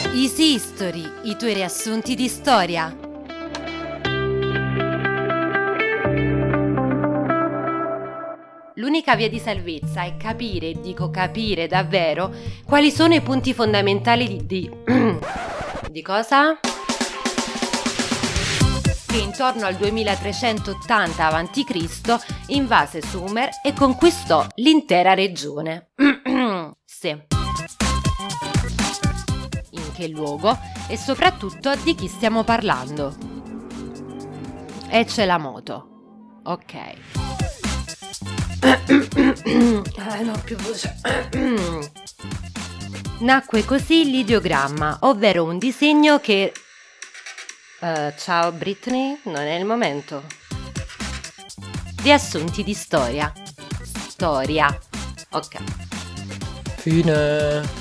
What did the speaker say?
Easy History, i tuoi riassunti di storia. L'unica via di salvezza è capire, e dico capire davvero, quali sono i punti fondamentali di cosa? Che intorno al 2380 a.C. invase Sumer e conquistò l'intera regione. Sì. In che luogo e soprattutto di chi stiamo parlando? E c'è la moto. Ok. No, più voce. Nacque così l'ideogramma, ovvero un disegno che... ciao Britney, non è il momento. Riassunti di storia. Storia. Ok. Fine.